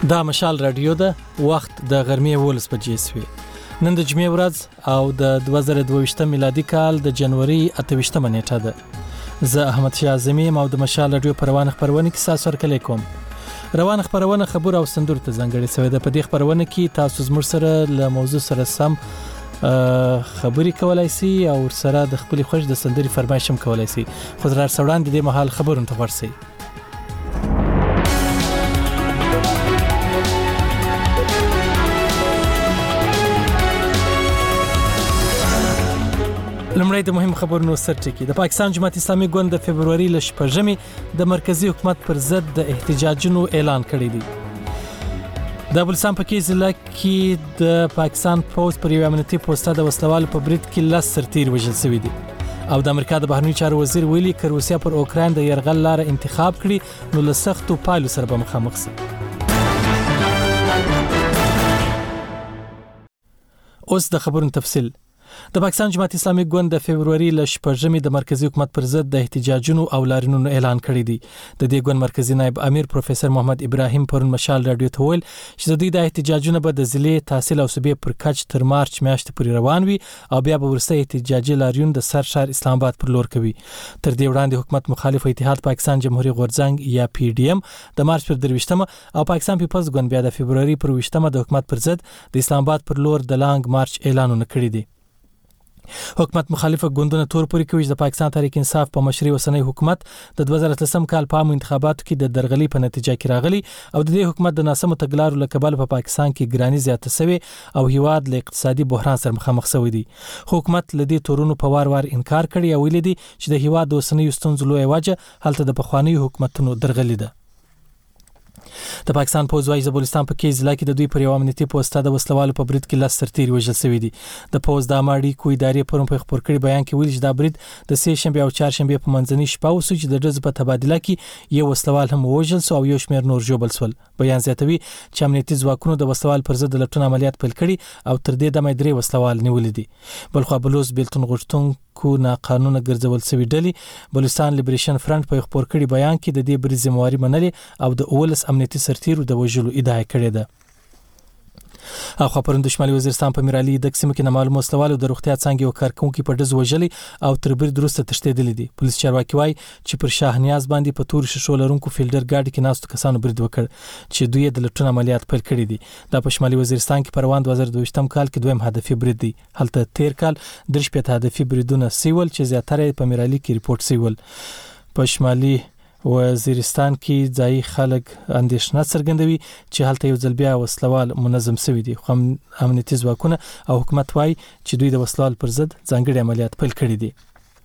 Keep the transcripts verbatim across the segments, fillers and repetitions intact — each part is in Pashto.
دا مشال رادیو ده وخت د غرمې ولس بجې سوي نن د جمعې ورځ او د دوه زره دوه ویشت میلادي کال د جنوري اته ویشتمه نیټه ده. زه احمد شاه اعظمي او د مشال رادیو پر روان خبرونه کې تاسو سره کوم. روان خبرونه خبر او سندور ته ځانګړي شوی ده. په دې خبرونه کې تاسو زموږ سره له موضوع سره سم خبري کولای شئ او سره د خپل خوښ د سندري فرمایش هم کولای شئ. خو زرار سوړاندې د محل خبرونه ته ورسئ. لمړی د مهم خبرونو سرټکی. د پاکستان جماعت اسلامي ګوند د فبرवरी ل شپږمې د مرکزی حکومت پر ضد د احتجاجونو اعلان کړی دی. د بلسان پکې ضلع کې د پاکستان پوز پر یو امنیتي پوسټه د وسلوال په برید کې لاس سرتیر وژل شوی دی. او د امریکا د بهرنیو چارو وزیر ویلي ک روسیا پر اوکراین د يرغل لار انتخاب کړي نو له سختو پایلو سره به مخامخ شي. اوس د خبرونو تفصیل. د پاکستان جماعت اسلامي ګوند د فبرवरी ل شپږمې د مرکزی حکومت پر ضد د احتجاجونو او لارینونو اعلان کړی دی. د دې ګوند مرکزی نائب امیر پروفیسور محمد ابراهیم پرون مشال رادیو ته ویل چې د دې د احتجاجونو به د ضلع تحصیل او صوبې پر کچ تر مارچ میاشتې پورې روان وي او بیا به ورسته احتجاجي لارین د سر شهر اسلام آباد پر لور کوي. تر دې وړاندې حکومت مخالف اتحاد پاکستان جمهوریت غورځنګ یا پی ډی ایم د مارچ پر درويشتمه او پاکستان پیپلز ګوند بیا د فبرवरी پر ویشتمه د حکومت پر ضد د اسلام آباد پر لور د لانګ مارچ اعلانونه کړی دي. حکومت مخالفه ګوندونه تور پوري کوي چې د پاکستان تحریک انصاف په مشرۍ وسنۍ حکومت د دوه زره اتلسم کال په عامو انتخاباتو کې د درغلي په نتیجه کې راغلي او د دې حکومت د ناسمو تګلارو له کبله په پاکستان کې ګراني زیاته شوی او هیواد له اقتصادي بحران سره مخامخ شوی دی. حکومت له دې تورونو په وار وار انکار کړی او ویلي دی چې د هیواد د وسنۍ ستونزو لوی وجه هلته د پخواني حکومتونو درغلي ده. د پاکستان پوز وايي د بلوچستان په کې ضلع کې د دوی پر یو امنیتي پوسټه د وسلوالو په برید کې لاس سرتیر وژل شوی دی. د پوز د اماړي کوی ادارې پرون په خبر کړي بیان کې ویل چې دا برید د سه شنبه او چهار شنبه په منځنۍ شپه وسو چې د ډز په تبادله کې یو وسلوال هم وژل شو او یو شمېر نور ژوبل شول. بیان زیاتوي چې امنیتي ځواکونو د وسلوال پر ضد لټون عملیات پیل کړي او تر دې دمه درې وسلوال نیولې دي. بلخو بلوز بیلتون غشتونکو نه قانون ګرځول شوی ډلې بلوچستان لیبریشن فرنٹ په خبر کړي بیان کې د دې بری ذمہواری منلې او د اولس امنیتي سرتیرو د وژلو ادعا کړې ده. اخو پرند شمالي وزیرستان په میرالي د قسم کې نامعلوم وسلوالو د روغتیا څنګه یو کارکونکو په ډز وژلي او تر بیر درسته تشتیدل دي. پولیس چارواکي وايي چې پر شاه نیاز باندې په تور ششو لرونکو فیلډر ګاډي کې ناستو کسانو برید وکړ چې دوی د لټون عملیات پیل کړی دي. د شمالي وزیرستان کې پروان دوه زره دوه ویشتم کال کې دویم هدفي برید دی. هلته تیر کال درش په هدفي بریدونه سیول چې زیاتره په میرالي کې ریپورت سیول. په شمالي وزیرستان کې ځای خلک اندېښنه څرګندوي چې هلته یو ځل بیا وسلوال منظم شوی دي. خو امنیتي ځواکونه او حکومت وايي چې دوی د وسلوال پر ضد ځانګړي عملیات پیل کړي دي.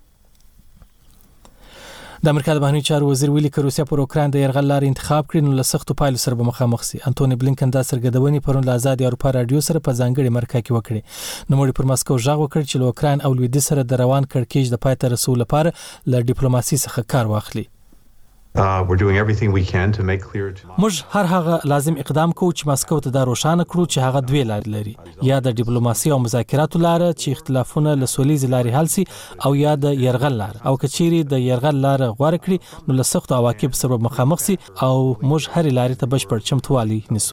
د امریکا د بهرنیو چارو وزیر ویلي ک روسیا پر اوکراین د يرغل لار انتخاب کړي نو له سختو پایلو سره به مخامخ شي. انټونی بلینکن دا څرګندونې پرون له آزاد اروپا رادیو سره په ځانګړي مرکه کې وکړي. نو موږ پر مسکو ژغ وکړ چې له اوکراین او لویدیځ سره د روان کړکېچ د پای ته رسول لپاره له ډیپلوماسي څخه کار واخلي. Uh, we're doing everything we can to make clear to موږ هر هغه لازم اقدام کوو چې مسکو ته دا روښانه کړو چې هغه دوی لارې لري، یا د ډیپلوماسي او مذاکراتو لار چې اختلافونه له سولې لارې حل شي او یا د يرغل لار، او کچيري د يرغل لار غوړه کړي نو له سخت عواقب سره مخامخ شي او موږ هر لارې ته بشپړ چمتووالی نیسو.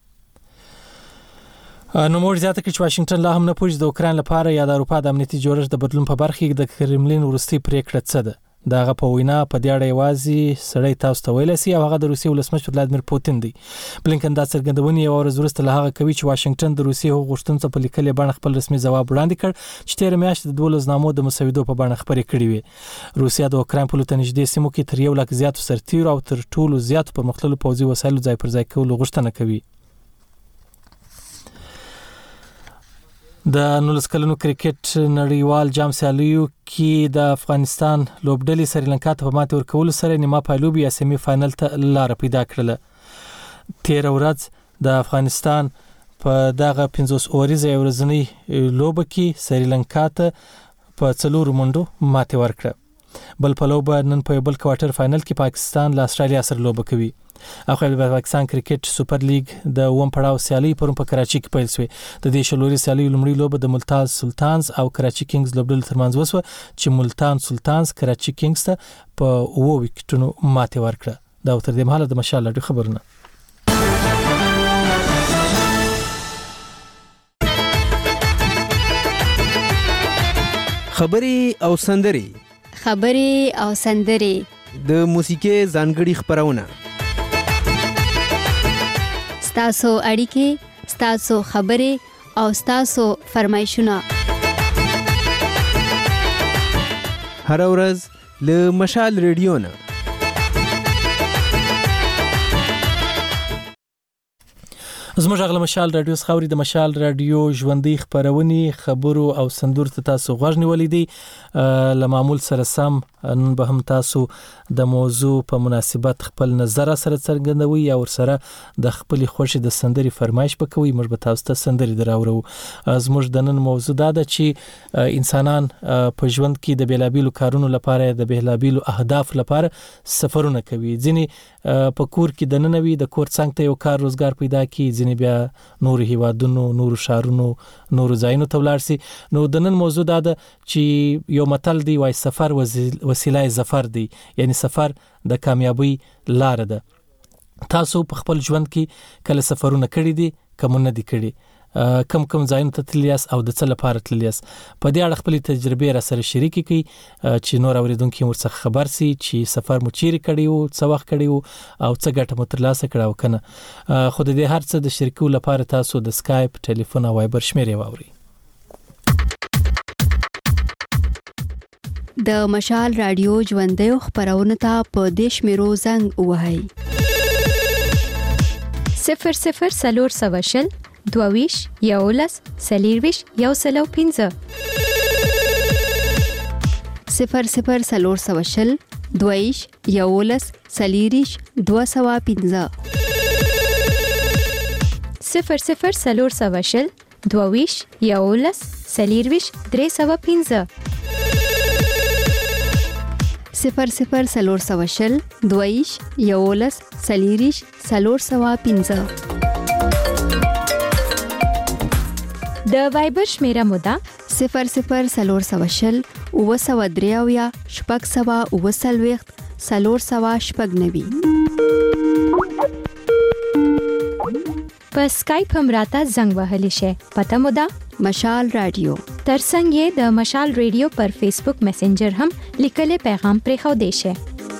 نو موږ زیاته کړ چې واشنگټن لا هم نه پوهیږي د اوکراین لپاره یا د اروپا د امنیتي جوړښت د بدلون په برخه کې د کرملین ورستي پریکړه څه ده. داغه په وینا په دې اړه یوازې سړی تاسو ته ویل سي او هغه د روسیې ولسمشر ولادمیر پوتین دی. بلینکن دا څرګندونې یو ورځ وروسته له هغه کوي چې واشنگټن د روسیې غوښتنې په لیکلې بڼه خپل رسمي ځواب وړاندې کړ چې تیر میاشت د دولس نامو د مسودو په بڼه خبرې کړې وي. روسیا د اوکراین په لور نږدې سیمو کې تر یو لک زیات سرتیر او تر ټولو زیات په مختلفو پوځي وسایلو ځای پر ځای کولو غوښتنه کوي. د نولس کلنو کرکټ نړیوال جام سیالیو کې د افغانستان لوبډلې سریلانکا ته په ماته ورکولو سره نیمه پایلوبي یا سیمي فائنل ته لار پیدا کړله. تیر ورځ د افغانستان په دغه پنځوس اوريزه ورځنی لوب کې سریلانکا ته په څلور منډو ماته ورکړه. بل په لوب نن په بل کوارټر فائنل کې پاکستان له استرالیا سره لوب کوي. اخو د پاکستان کرکټ سوپر لیګ د اوم پړاو سیالي پرون په کراچي کې پیل شوه. د دې شلوري سیالي لومړی لوب د ملتان سلطانز او کراچي کینګز لوبډل ترمنځ وسو چې ملتان سلطانز کراچي کینګز ته په اوو وکټونو ماته ورکړه. دا تر دې مهاله د مشال لډو خبرونه. خبرې او سندرې خبرې او سندرې د موسیقۍ ځانګړي خپرونه ستاسو اړیکې ستاسو خبرې او ستاسو فرمایشونه هر ورځ له مشال ریډیو نه زموږ غل مشال رادیو خاوري د مشال رادیو ژوندۍ خبرونې خبرو او سندور ته تاسو غوږ نیولې دي ل معمول سره سم نن به هم تاسو د موضوع په مناسبت خپل نظر سره څرګندوي او سره د خپل خوشي د سندري فرمایش وکوي موږ به تاسو ته سندري دراوړو زموږ د نن موضوع دا ده چې انسانان په ژوند کې د بیلابیلو کارونو لپاره د بیلابیلو اهداف لپاره سفرونه کوي ځینې په کور کې د ننوي د کور څنګه ته یو کار روزګار پیدا کی ځینې بیا نور هیوادونو نور شهرونو نور ځایونو ته ولاړ سي نو د نن موضوع دا ده چې یو متل دی وای سفر وسیله ظفر دی یعنی سفر د کامیابی لار ده تاسو په خپل ژوند کې کله سفرونه کړی دي کوم نه دي کړی کم کم ځایونو ته تلیاس او د څه لپاره تلیاس په دې اړه خپل تجربه را سره شریکې کړئ چې نور اوریدونکو ورڅخه خبر سي چې سفر مو چیرې کړی او څه وخت کړی او څه ګټه مو ترلاسه کړه او کنه خو د دې هر څه د شریکو لپاره تاسو د سکایپ ټلیفون او وایبر شمیرې واورئ د مشال رادیو ژوندۍ خبرونه ته په دیش میرو زنګ وهاي صفر صفر سلور سواشل دوویش یولس سلیرویش یو سلو پینزه صفر صفر سلور سواشل دوویش یولس سلیریش دو سوا پینزه صفر صفر سلور سواشل دوویش یولس سلیرویش درې سوا پینزه صفر صفر سلور سواشل دوویش یولس سلیریش سلور سوا پینزه د وایبر شمیره مودا صفر صفر سلور سواشل او سوا دریاویا شپږ سوا او سلويخت سلور سوا شپږ نوي په سکایپ هم راته زنګ وهلی شي پته مودا مشال رادیو ترڅنګ یې د مشال رادیو پر فیسبوک میسنجر هم لیکلي پیغام پرې خو دی شي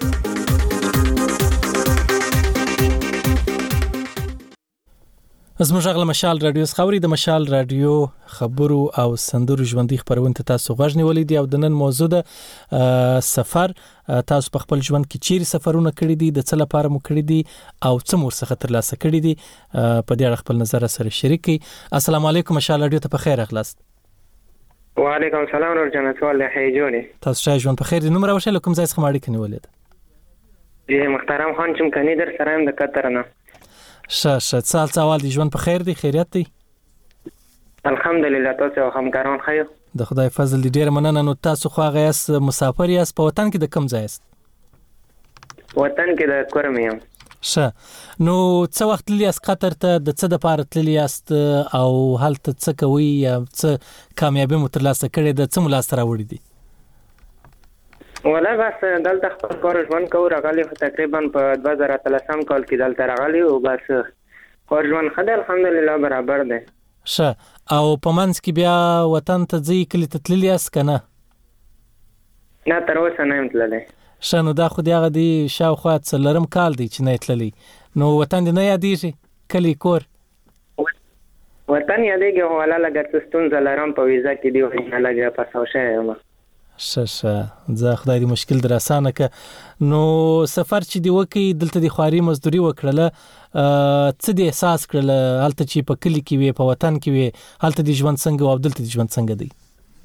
زموږ غل مشال رادیو خاوري د مشال رادیو خبرو او سندرو ژوندۍ خبرونه ته تاسو غوږ نیولې دي او د نن موضوع ده سفر تاسو په خپل ژوند کې چیرې سفرونه کړی دي د څه لپاره مو کړی دي او څه مو څخه ترلاسه کړی دي په دې اړه خپل نظر سره شریک کړئ السلام علیکم مشال رادیو ته په خیر اغلاست وعلیکم السلام نور جنت والله حیجونی تاسو ښه ژوند په خیر دي نوم راوښه کوم ځای څخه ماړی کني ولید جی محترم خان چم کني در سره د قطر نه شه شه سال سوال دی ژوند په خیر دی خیریت دی الحمدلله تاسو همکاران خیر د خدای فضل دی ډیر مننه نو تاسو خو هغه یاست مسافر یاست په وطن کې د کم ځای یاست وطن کې د کورم یم شه نو څه وخت لیاس قطر ته د څه د پاره تللی یاست او هلته څه کوي یا څه کامیابی مو ترلاسه کړې د څه ملاس راوړي دي ولا بس دلته خپل کار ژوند کو راغلی تقریبا په دوه زره اتلسم کال کې دلته راغلی او بس کار ژوند خدای الحمدلله برابر دی شه او په منځ کې بیا وطن ته ځي کلی ته تللی یاست کنه نه تر اوسه نه تللی شه نو دا خو دی هغه دی شاوخوا څلورم کال دی چې نه تللی نو وطن دې نه یادېږي کلی کور وطن یادېږي خو ولا لږ ستونزه لرم په ویزا کې دی نه لږ پاساو شوی یم شه شه زه خدای دې مشکل در اسانه ک نو سفر چې دی وکي دلته د خواري مزدوري وکړله څه دې احساس کړل هلته چې په کلی کې وي په وطن کې وي هلته د ژوند څنګه او دلته د ژوند څنګه دی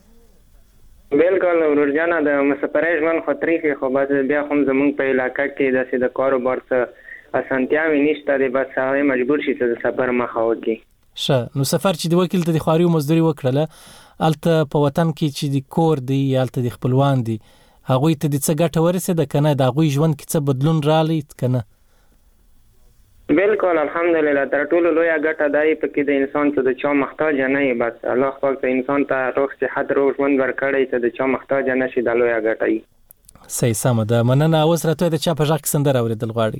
بالکل ورجانا د مسافرۍ ژوند خطرې خو بس بیا هم زمونږ په علاقې کې داسې د کاروبار څه اسانتیاوې نشته دی بس هغه مجبور شي چې سفر مخه وکړي شه نو سفر چې دی وکیل ته د خواري مزدوري وکړله الته په وطن کې چې د کور دی الته د خپلوان دی هغه ته د څه ګټه ورسېده کنه د هغه ژوند کې څه بدلون رالی کنه بالکل الحمدلله تر ټولو لوی ګټه دی په کې د انسان ته د چا محتاج نه وي بس الله پاک ته انسان ته روغ صحت روغ ژوند ورکړي ته د چا محتاج نه شي د لوی ګټه ای صحیح سم ده مننه اوس راته د چا په ځکه سندره اوریدل غواړي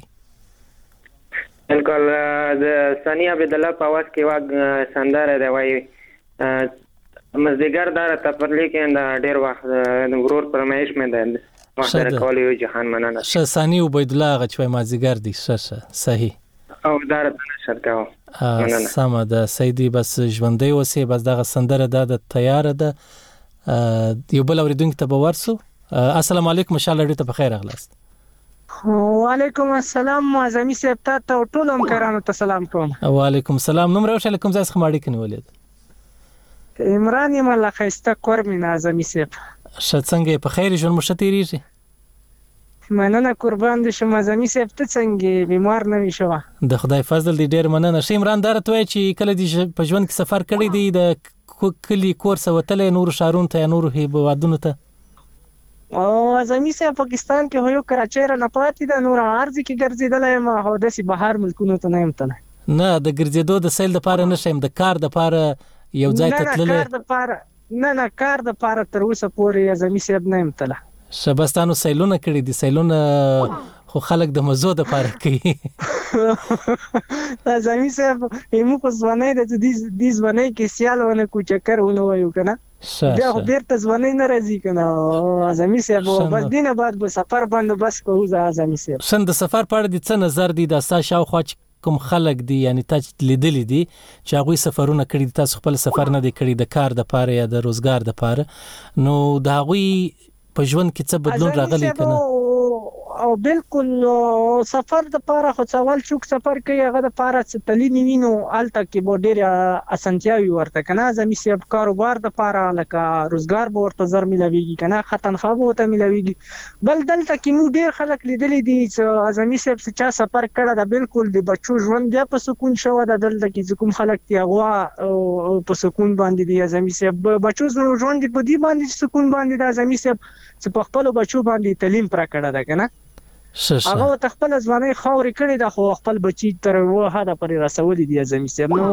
بالکل د ثانیه عبد الله په واس کې واګ سندره دی وای مزدګر دار ته پر لیکن دا ډیر وخت د ورور پرمایش مې ده وخت راکول یو جهان مننه ش ثاني عبید الله غچوي مازیګر دي ش ش صحیح او دار ته شرکاو مننه سم ده سیدی بس ژوندۍ وسی بس دغه سندره د تیار ده یو بل اوریدونکو ته ورسو السلام علیکم ان شاء الله ډیره په خیر اغلاست وعلیکم السلام معظمي صاحب ته ټول همکارانو ته سلام کوم. وعلیکم السلام. نوم راوښه کوم ځای څخه ماړی کني ولید؟ عمران یم الله خیسته کور می نازمي صاحب. ش څنګه په خیر ژوند مو شتیریږي؟ مننه قربان دي شم معظمي صاحب ته څنګه بیمار نه شوه؟ د خدای فضل دی ډیر مننه. ش عمران درته وای چې کله دی په ژوند کې سفر کړی دی د کلی کور سوتلې نور شارون ته نور هی بوادونو ته او ازمي سه پاکستان کې هيو کراچۍ را نه پاتې د نور ارزي کې ګرځیدل ما هو د سي بهر ملکونو ته نه يم تنه نه د ګرځېدو د سیل د پاره نشم د کار د پاره یو ځای ته تلل نه کار د پاره نه نه کار د پاره تر اوسه پورې ازمي سه نه يم تله شبستانو سیلونه کړی دي سیلونه خو خلک د مزو د پاره کوي ازمي سه یمو په ځواني د دې دې ځواني کې سیالونه کو چکر ونه وایو کنه بیا خو بیرته ځواني نه راځي کنه ازمي صاحب بس دینه بعد به سفر باندې بس کوو ازمي صاحب څنګه د سفر په اړه د څه نظر دی د اساس شاوخوا کوم خلک دي یعنی تاسو لیدل دي چې هغه سفرونه کړی تاسو خپل سفر نه دی کړی د کار د پاره یا د روزګار د پاره نو دا غوي په ژوند کې څه بدلون راغلی کنه او بالکل سفر د پاره خو سوال چوک سفر کوي هغه د پاره ستلی نیوینو الته کې بو ډیر اسانتیاوي ورته کنه زمي سیب کاروبار د پاره لکه روزګار به ورته زر ملويږي کنه ختن خو ته ملويږي بل دلته کې مو ډیر خلک لیدلې دي چې زمي سیب چې سفر کړه د بالکل د بچو ژوند بیا په سکون شو د دلته کې کوم خلک تی هغه په سکون باندې دي زمي سیب بچو ژوند په دې باندې سکون باندې د زمي سیب چې په خپل بچو باندې تعلیم پر کړه ده کنه هغه تخپل ځواني خوري کړی د خو خپل بچی تر وه دا پر رسولې دي زمي سم نو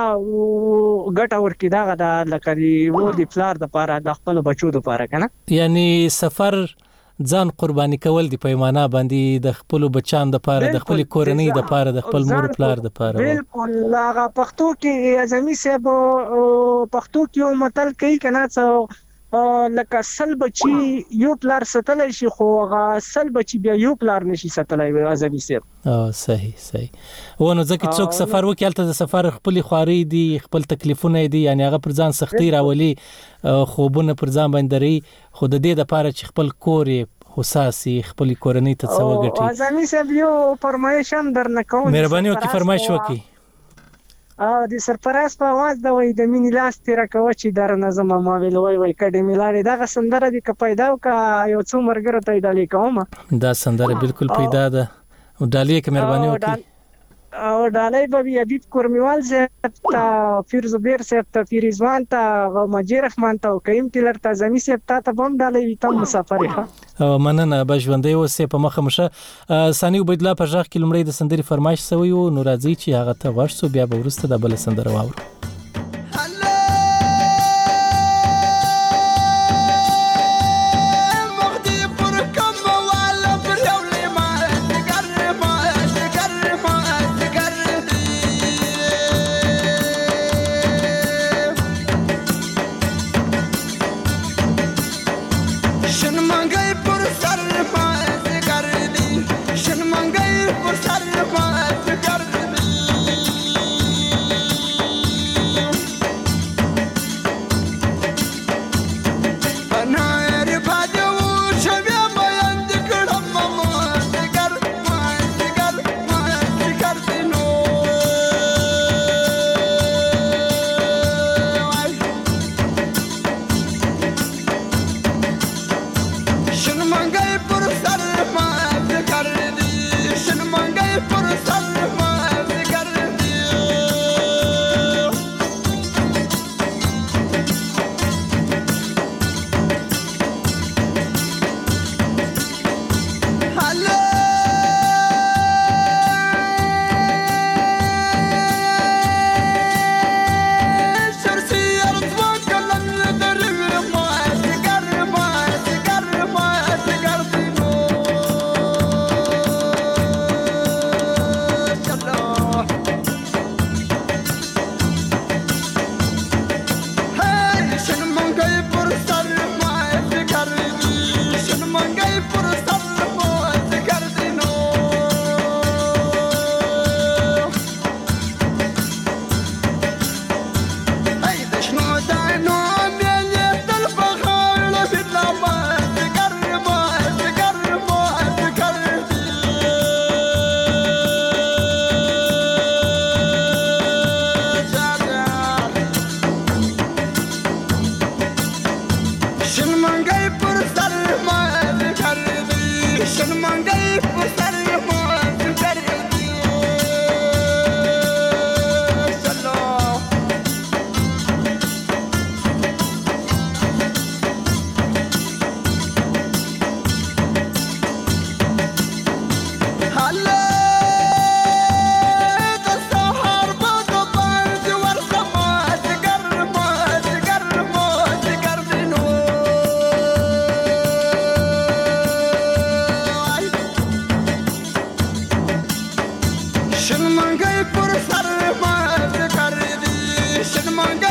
غټه غټه ورکی دا د لکري و دي پلار د پاره د خپل بچو د پاره کنه یعنی سفر ځان قرباني کول دی پیمانه باندې د خپل بچان د پاره د خپل کورنۍ د پاره د خپل مور پلار د پاره بالکل هغه پښتو کې زمي سم پښتو کې متل کوي کنه څو لکه سل بچي یو پلار ستلای شي خو هغه سل بچي بیا یو پلار نشي ستلای ازمي سیب او صحیح صحیح ونه ځکه څوک سفر وکړ ته د سفر خپل خواري دي خپل تکلیفونه دي یعنی هغه پر ځان سختي راولي خوبونه پر ځان باندې خو د دې لپاره چې خپل کور حساسي خپل کورنۍ ته څو غټي ازمي سیب یو فرمایش هم درنه کوم مهرباني وکړئ فرمایش وکړئ او د سرپرست په आवाज د وای د مینې لاس تیر کوي چې در نظم ما ویل وای وای کډې ملاري دغه سندره د پیدا او کا یو څو مرګره ته ډالې کوم دا سندره بالکل پیدا ده او ډالې کې مهرباني وکړئ او ډالۍ به بیا بیت کورمیوال زه تا فیروز بیر سه ته فیروزوان ته مجید رحمان ته کریم تلر ته زمي سه ته ته بم ډالۍ ته مسافر ښه مننه بژوندې اوسې په مخه مشه ثاني عبید الله په ځخ کې لمړی د سندري فرمایش سوی او نو راځي چې هغه ته ورسو بیا به ورسته د بل سندره واورو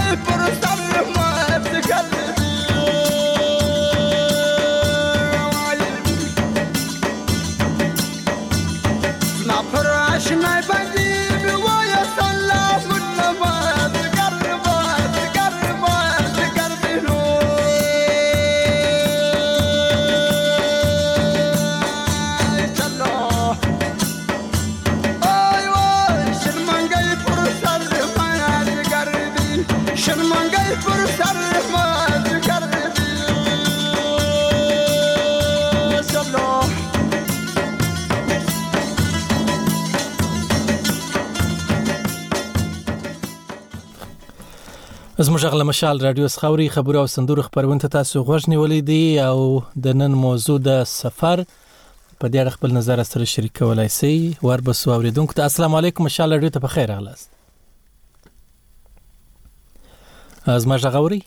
زموږ غل مشال رادیو سخاوري خبرو او صندوق خبرونه تاسو غوښ نیولې دي او د نن موضوع د سفر په دې اړه خپل نظر سره شریکولای شئ. وربسو اوریدونکو ته السلام علیکم، مشال رادیو ته بخیر اغلاست. زموږ غوري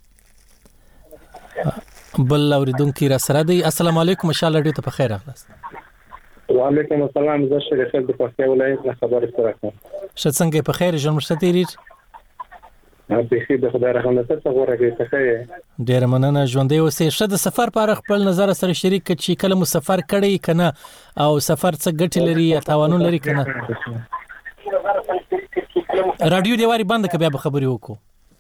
بل اوریدونکو را سره دی. السلام علیکم، مشال رادیو ته بخیر اغلاست. وعلیکم السلام، زه شریف د پښتو ولایت نه خبر سره کوم. شت څنګه په خیر ژوند مشتتیری؟ په خیر د خدای رحمت څخه غوړه کې څه ډیر مننه ژوندې اوسې. شته د سفر پر خپل نظر سره شریک چې کله مو سفر کړی کنه او سفر څه ګټې لري یا تاوانونه لري کنه. رادیو دی واری بند ک بیا به خبرې وکړو.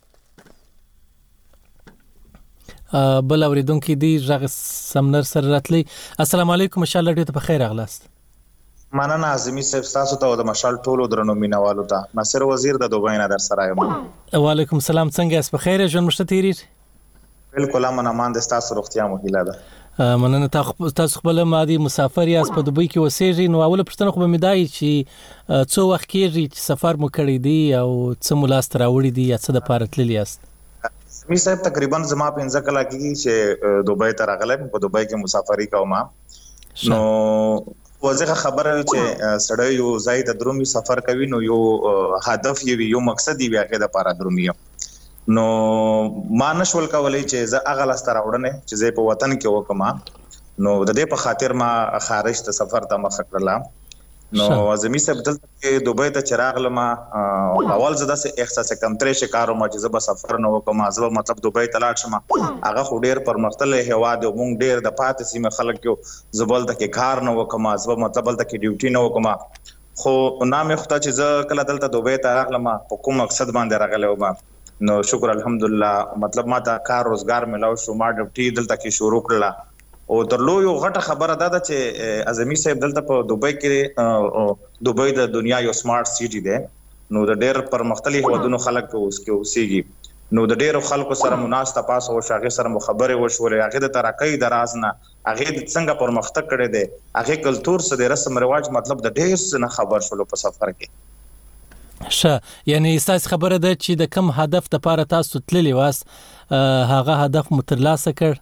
بل اوریدونکو دی ژغ سمنر سره راتلی. السلام علیکم، ان شاء الله ډیر په خیر اغلاست. مننه اعظمي صاحب، تاسو ته د مشال ټولو درنو مینوالو ته. ناصر وزیر د دوبۍ نه در سره یم. وعلیکم السلام، څنګه اس په خیر ژوند مشتتیری؟ بالکل امن امان د تاسو روغتیا مو هیله ده. مننه تاسو خپل مادي مسافر یاست په دوبۍ کې اوسېږئ. نو اوله پوښتنه خو به مې دای چې څو وخت کېږي چې سفر مو کړی دی او څه مو لاس ته راوړي دي یا څه د پاره تللی یاست؟ می صاحب تقریبا زما پنځه کاله کېږي چې دوبۍ ته راغلم. په دوبۍ کې مسافري کوم. نو وځه خبره چې سړی یو ځای ته درومي سفر کوي نو یو هدف یو یو مقصد دی هغه د پاره درومي. نو ما نشول کولای چې زه هغه لاس تر وړنه چې زه په وطن کې وکم. نو د دې په خاطر ما خارج ته سفر ته مخ کړل. نو اعظمي صاحب دلته کې دوبۍ ته چراغ لما اول زده سه احساس کمترې شکارو ما چې زه به سفر نه وکم. زه مطلب دوبۍ ته لاړ شم، هغه خو ډیر پرمختللی هواد او مونږ ډیر د پاتې سیمه خلک یو زبل ته کې کار نه وکم. زه مطلب دلته کې ډیوټي نه وکم. خو نامه خدای چې زه کله دلته دوبۍ ته راغلم په کوم مقصد باندې راغلی وم. نو شکر الحمدلله مطلب ما ته کار روزګار ملاو شو. ما ډیوټي دلته کې شروع کړل او درلو یو غټه خبره ده چې اعظمي صاحب دلته په دوبۍ کې دوبۍ د دنیا یو سمارټ سیټي ده. نو د ډېر پرمختللي هیوادونو خلک په اوس کې اوسېږي. نو د ډېرو خلکو سره مناسبه پاس او شاغه سره مخبره وشولې. هغه د ترقۍ دراز نه هغه څنګه پرمختګ کړي دي، هغه کلچر سره د رسم رواج مطلب د ډېر څه خبر شولو په سفر کې. ښه، یعنی تاسو خبره ده چې د کم هدف لپاره تاسو تللی واست هغه هدف مو ترلاسه کړ.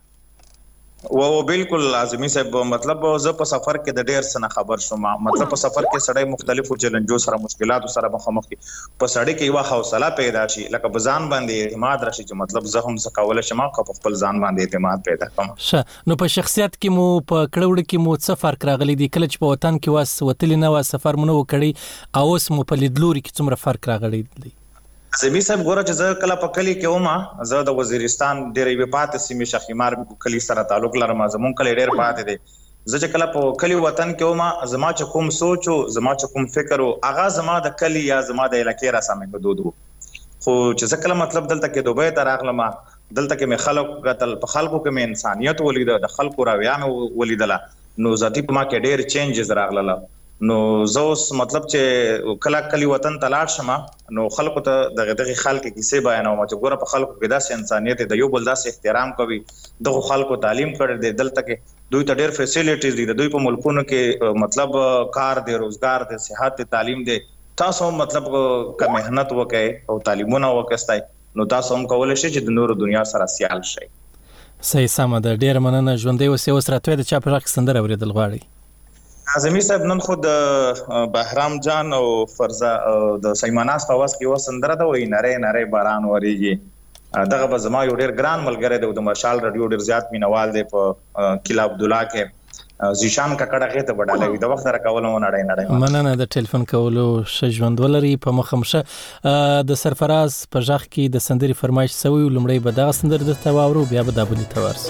و او بالکل اعظمي صاحب مطلب زه په سفر کې د ډیر څه خبر شوم. مطلب په سفر کې سړی مختلفو چیلنجو سره مشکلاتو سره مخامخ کی. په سړی کې یو حوصله پیدا شي لکه په ځان باندې اعتماد راشي چې مطلب زه هم څه کول شم په خپل ځان باندې اعتماد پیدا کوم. ښه، نو په شخصیت کې مو په کړوړ کې مو څه فرق راغلی دی کله چې په وطن کې واس وتلی نه و سفر مونږ وکړي او اوس مو په لیدلوري کې څومره فرق راغلی دی؟ زمي صاحب ګوره چې زه کله په کلی کې ومه، زه د وزیرستان ډېرې وی پاتې سیمې شخیمار کلی سره تعلق لرم. زمون کلی ډېر پاتې دی. زه چې کله په کلی وطن کې ومه، زما چې کوم سوچ او زما چې کوم فکر او هغه زما د کلی یا زما د علاقې را سمې حدود وو. خو چې زه کله مطلب دلته کې دوبۍ ته راغلم، دلته کې مې خلک قتل په خلکو کې مې انسانيت ولید، د خلکو راویا مې ولیدله. نو ذاتی په ما کې ډېر چینجز راغله. نو زوس مطلب چې کله کلی وطن ته لاړ شم نو خلکو ته دغه دغه خلک کیسې بیانوم چې ګوره په خلکو کې داسې انسانيت د یو بل داسې احترام کوي. دغه خلکو تعلیم کړی دی، دلته کې دوی ته ډېر فیسیلیټیز دي، دوی په ملکونو کې مطلب کار دی، روزګار دی، صحت دی، تعلیم دی. تاسو مطلب که مهنت وکړئ او تعلیمونه وکړئ نو تاسو هم کولای شئ چې د نورو دنیا سره سیال شئ. صحیح سم ده. ډېر مننه ژوندې اوسې. اوس راته د چا په غږ سندره اوریدل غواړئ؟ اعظمي صاحب نن خو د بهرام جان او فرزا د سیماناس په واس کې و سندره ده وای نری نری باران وریږي. دغه به زما یو ډیر ګران ملګری دی د مشال رادیو ډیر زیات مینوال دی په کلا عبد الله کې. زیشان ککړه غته وډاله وي د وخت را کول مو نړۍ نړۍ مننه د ټلیفون کولو ش ژوند ولري په مخمشه د سرفراز په ځخ کې د سندري فرمایش سوی لمړی به دا سندر د تواورو بیا به د بلی تورس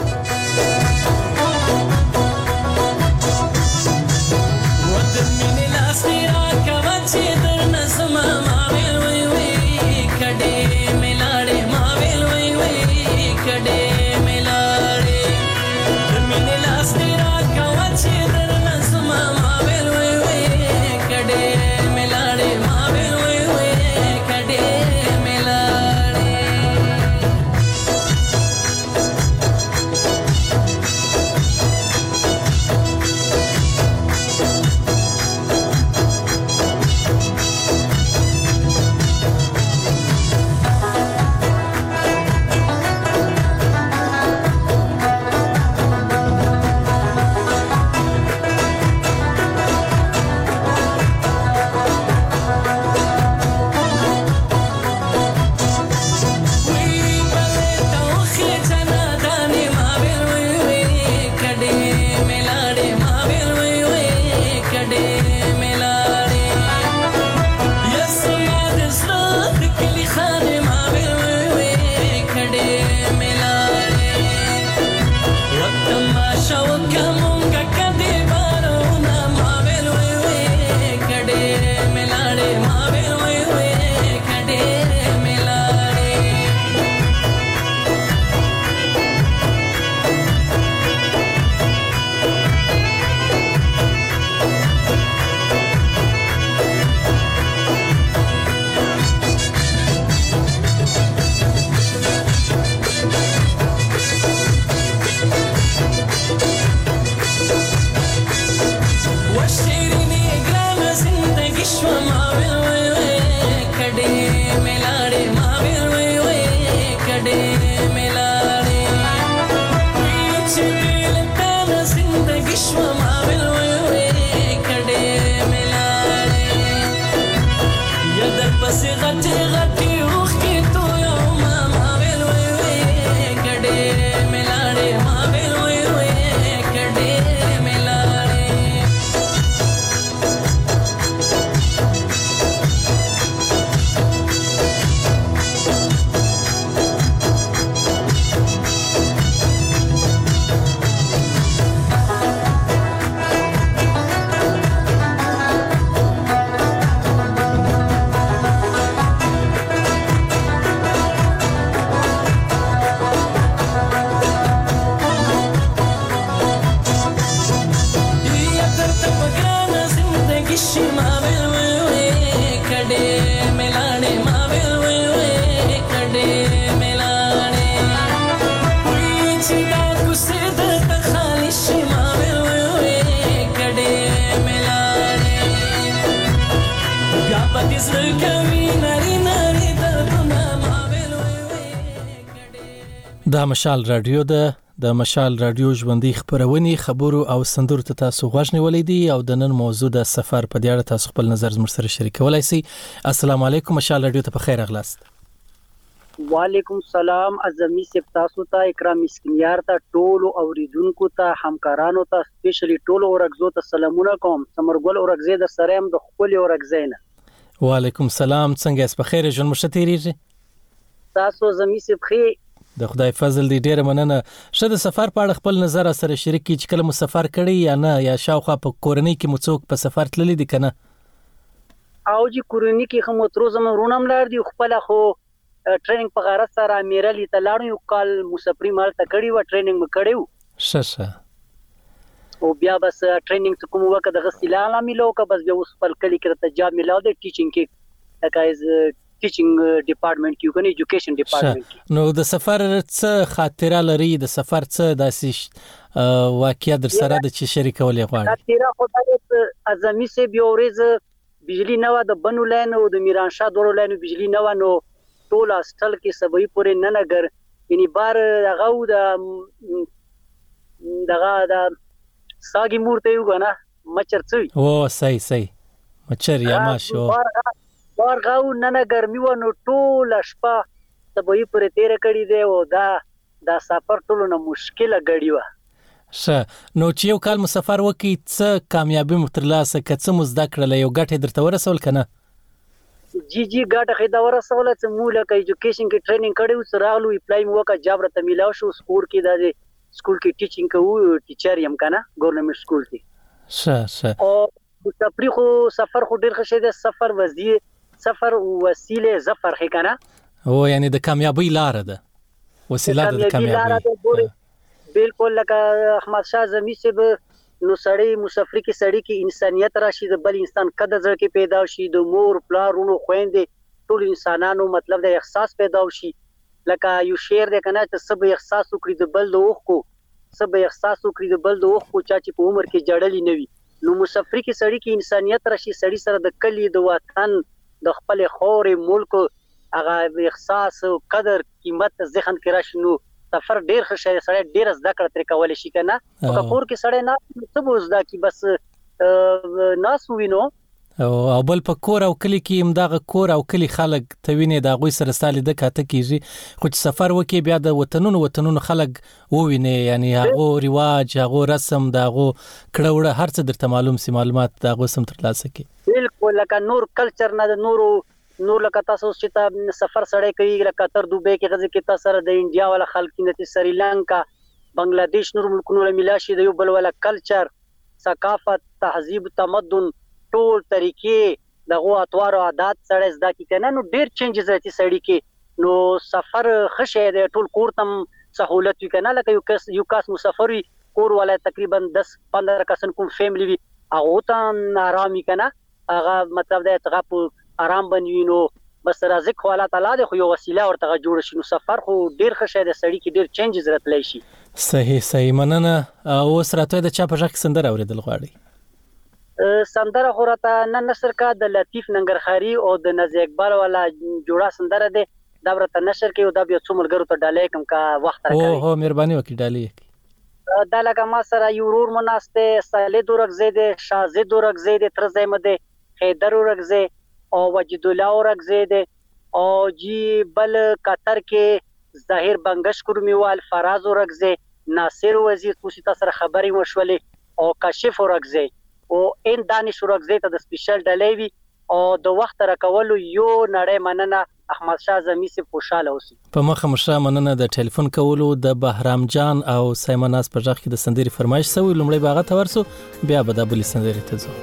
دا مشال رادیو ده د مشال رادیو ژوندۍ خبرونه خبرو او سندرو ته تاسو غوښنه ولیدي او د نن موضوع د سفر په اړه تاسو خپل نظر زموږ سره شریکولای شئ. السلام علیکم مشال رادیو ته په خیر اغلاست. وعلیکم السلام اعظمي سپ تاسو ته اکرام مسکینیار ته ټولو اوریدونکو ته همکارانو ته سپیشلی ټولو اورګزو ته سلامونه کوم. سمرګل اورګزې د سره هم د خپل اورګزینه. وعلیکم السلام څنګه اس په خیر ژوند مشتریږي تاسو زمي سپ خې د خدای فضل دی ډیره مننه. شه د سفر په اړه خپل نظر سره شریک کی چې کله مو سفر کړی یا نه یا شاوخوا په کورنۍ کې مو څوک په سفر تللی دي کنه؟ او جی کورنۍ کې هم تر زمو رونم لار دی خپل خو ټریننګ په غرض سره میرالي ته لاړو یو کال مسافری مال ته کړی و ټریننګ م کړیو شه شه او بیا بس ټریننګ کوم وخت د غسیلانه ملو کا بس بیا اوس پر کلی کې ته جاب ملاو د ټیچینګ کې لکایز ټیچینګ ډپارټمنټ کې کنه ایجوکیشن ډپارټمنټ. نو د سفر څه خاطره لري د سفر څه داسې واقعیا در سره د چی شریکولې غواړي؟ خاطره خدای اعظمي سه بیورز بجلی نه و د بنو لاین او د میرانشاه دورو لاین بجلی نه و نو ټول استل کې سبوی پورې نه نګر یعنی بار هغه د دغه د ساګي مورته یو غنا مچر څوي او صحیح صحیح مچر یا ماشو بار غاو نه ګرمي و نو ټول شپه سبوی پورې تیر کړی دی او دا دا سفر ټول نه مشکله غړی و. ښه، نو چې یو کال مو سفر وکړي څه کامیابي مو ترلاسه کړه، څه مو زده کړله، یو ګټه یې درته ورسول که نه؟ جی جی ګټه خې دا ورسوله چې مو لکه ایجوکیشن کې ټریننګ کړی و، څه راغلو اپلای مو وکړه، جاب راته میلاو شو، سکور کې دا د سکول کې ټیچینګ کوو، ټیچر یم که نه ګورنمنټ سکول کې. ښه ښه. او سفري خو سفر خو ډېر ښه شی دی، سفر وزي سفر وسیله ظفر ښې که نه. او یعنې د کامیابۍ لاره ده، وسیله ده د کامیابۍ. بالکل لکه احمد شاه زمي صاحب نو سړی مسافري کې سړی کې انسانیت راشي، د بل انسان قدر زړه کې پیدا شي، د مور پلار ورونو خويندې ټول انسانانو مطلب د احساس پیدا شي. لکه یو شعر دی کنه چې سب احساس وکړي د بل د اوخ کو، سب احساس وکړي د بل د اوخ کو، چا چې په عمر کې جړلې نه وي. نو مسافري کې سړی کې انسانیت راشي، سړی سره د کلی د وطن د خپل خورې ملک هغه احساس قدر قیمت ذهن کې راشي. نو سفر ډیر ښه شی، سړی ډیر زده کړه ترې کولی شي که نه. په کور کې سړی نه څه به زده کړي، بس ناست ووینو. او بل په کور او کلي کې همدغه کور او کلي خلک ته وینې، د هغوی سره ستا لیده کاته کېږي، خو چې سفر وکړې بیا د وطنونو وطنونو خلک ووینې، یعنې هغو رواج، هغو رسم، د هغو کړه وړه هر څه درته معلوم سي، معلومات د هغو سم ترلاسه کړي. بالکل لکه نور کلچر نه د نورو نور لکه تاسو چې تا سفر سړی کوي، لکه تر دوبۍ کې غځي کې تاسو سره د انډیا والا خلک نه، سریلانکا، بنگلاديش، نور ملکونو له ملا شي، د یو بل والا کلچر، ثقافت، تهذیب، تمدن، ټول طریقې دغه اطوار او عادت سړی زده کی کنه. نو ډیر چینجز راځي سړی کې. نو سفر خشه دی، ټول کور تم سہولت وی کنه، لکه یو کس یو کس مسافر وي کور والا تقریبا دس پندرہ کسن کوم فیملی وي، هغه ته آرامي کنه، هغه مطلب دی چې آرام بنوي. نو بس رزق خو الله تعالی دی، خو یو وسیله ورته جوړ شي. نو سفر خو ډیر ښه شی دی، سړی کې ډیر چینجز راتلی شي. صحیح صحیح، مننه. اوس راته د چا په غږ کې سندره اورېدل غواړئ؟ سندره خو راته نن نشر کا د لطیف ننګرخاري او د نازي اقبال والا جوړه سندره دی، دا راته نشر کوي او دا بیا څو ملګرو ته ډالۍ کوم کا وخت راکوي. او هو مهرباني وکړئ ډالۍ وکړئ. دا لکه ما سره یو ورور مناسته صالح دورکزی دی، شازد دورکزی دی، تر زایمه دی، حیدر دورکزی او وجد الله اورکزی دی، او جی بل قطر کې ظاهر بنگش کورمیوال، فراز اورکزی، ناصر وزیر، توسی تاسو سره خبرې وشولې، او کاشف اورکزی او ان دانش اورکزی ته د سپیشل ډالۍ وي او د وخت راکولو یو نړۍ مننه. احمد شاه زمي سي خوشاله اوسي. په مخه مشه مننه د ټلیفون کولو. د بهرام جان او سیمناس په ځخ کې د سندري فرمایش سوی، لومړی باغه ته ورسو، بیا به د بل سندري ته ځو.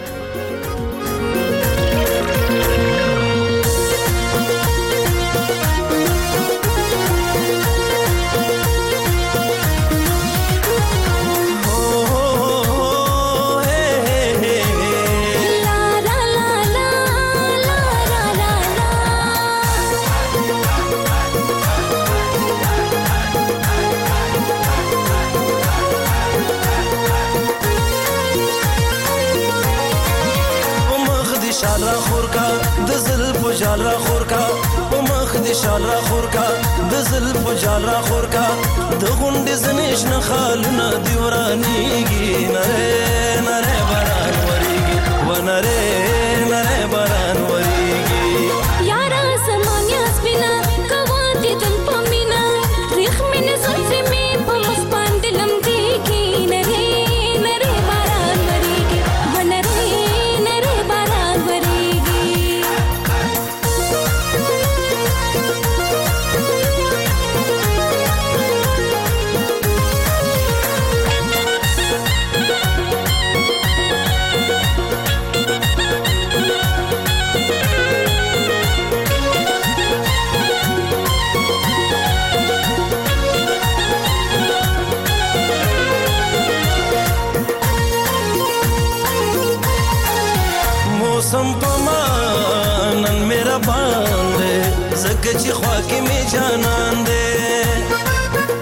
جال را خور کا په مخ دې شال را خور کا د زلف جال را خور کا د غونډې زنیش نه خالونه دی ورانیږي، نره نره باران وریږي و نره نره باران وریږي. یارا زمانیا سپینا کواتې دن پمینا ریخ مینه زلفې مې په مخ باندې لمدېږي، نره نره باران وریږي و نره نره باران وریږي. موسم پمانن میرا باندې زکه چې خوا کې می جانان دې،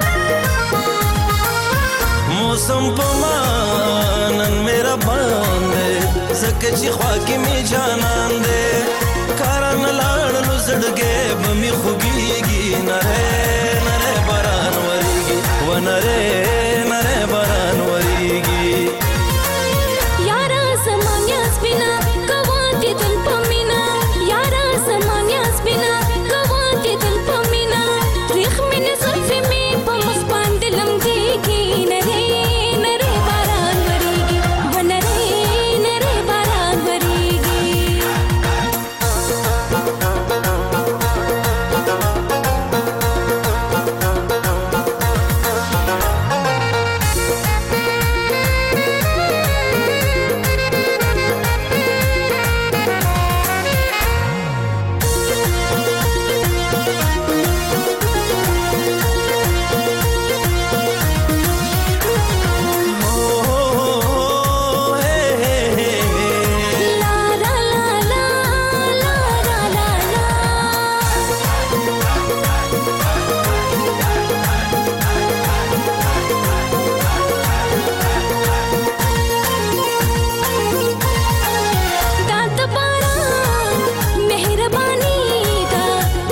موسم پمانن میرا باندې زکه چې خوا کې می جانان دې، کارن لاړلو زړګې به می خوږیږي، نره نره باران وریږي و نره نره باران وریږي. یارا زمانیا سپینا کواتې دن پمینا، یارا زمانیا سپینا کواتې دن پمینا ریخ مینه زلفې مې په مخ باندې لمدېږي، نره